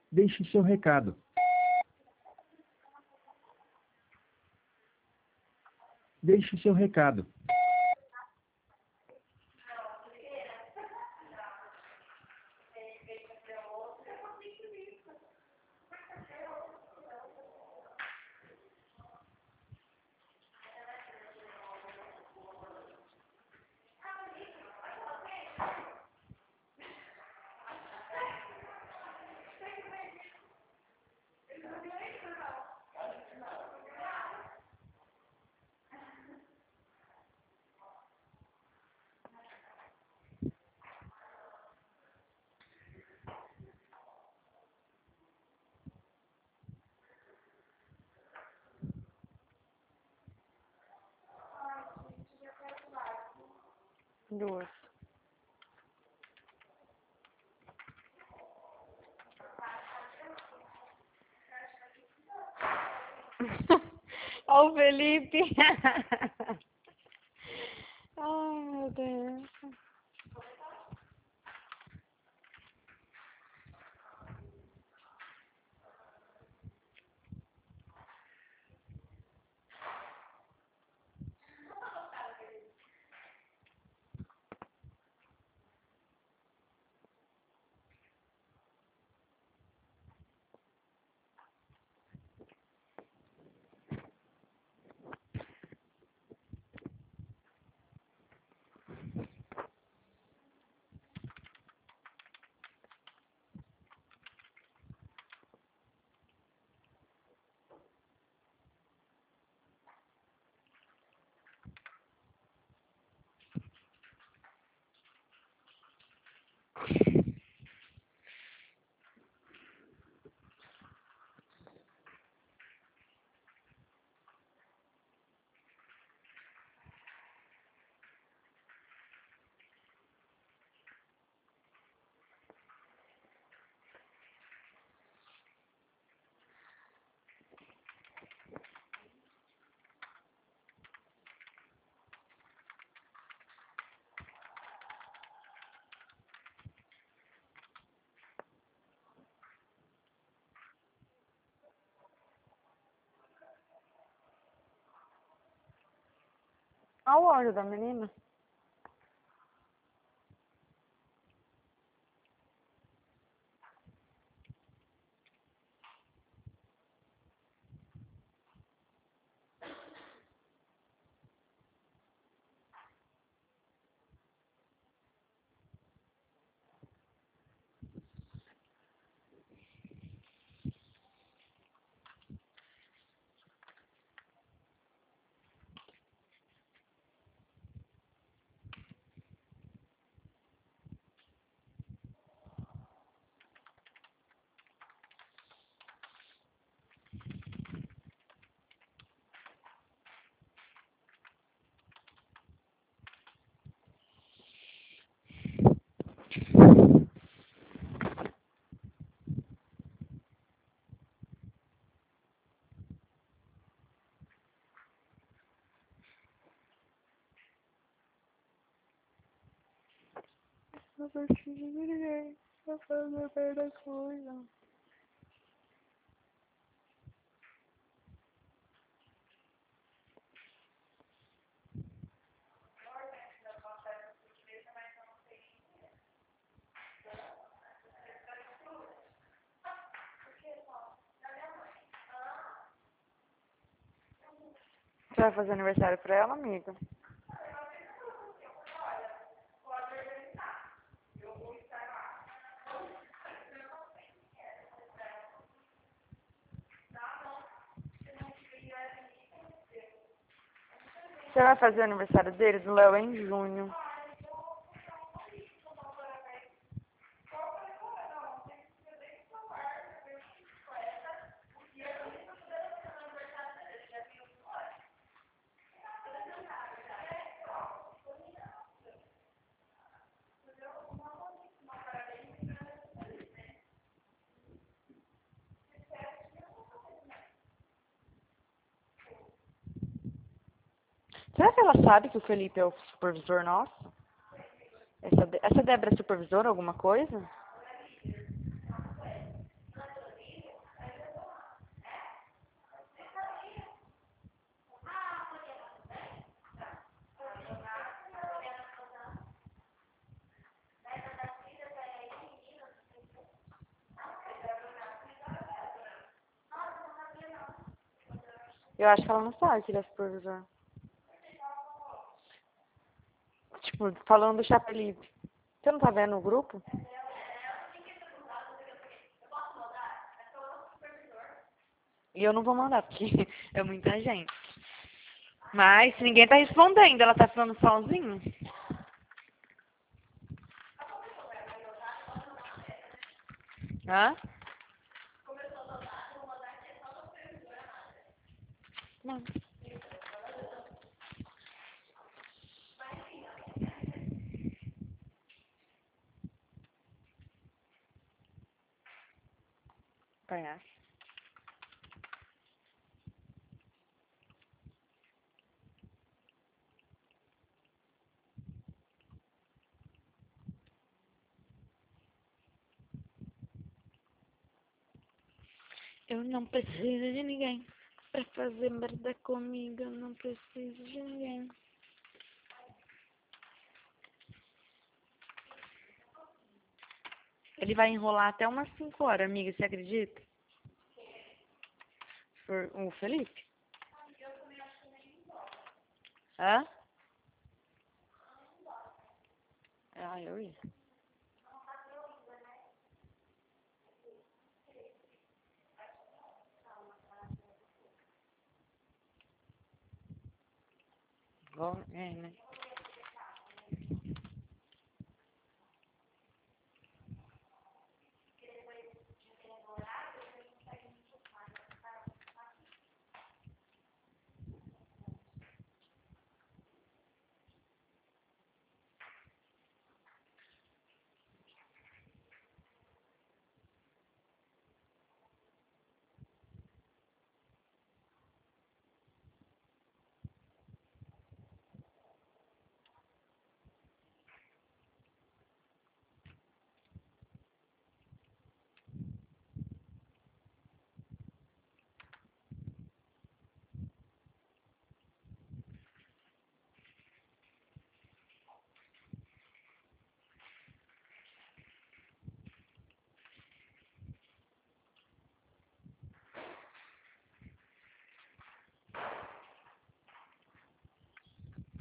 Deixe seu recado. Deixe seu recado. Duas. Ó o Felipe. Ai, meu Deus. Olha o olho da menina. Não preciso de ninguém pra fazer a merda coisa. Você vai fazer aniversário pra ela, amiga? Você vai fazer o aniversário dele, do Léo, em junho. Será que ela sabe que o Felipe é o supervisor nosso? Essa Débora é supervisora, alguma coisa? Eu acho que ela não sabe que ele é supervisor. Tipo, falando do Chapelipe. Você não tá vendo o grupo? E eu não vou mandar, porque é muita gente. Mas ninguém tá respondendo, ela tá falando sozinha. Hã? Não. Conhece? Eu não preciso de ninguém pra fazer merda comigo. Eu não preciso de ninguém. Ele vai enrolar até umas 5 horas, amiga, você acredita? O Felipe? Hã? Ah, eu ia. Vou, né?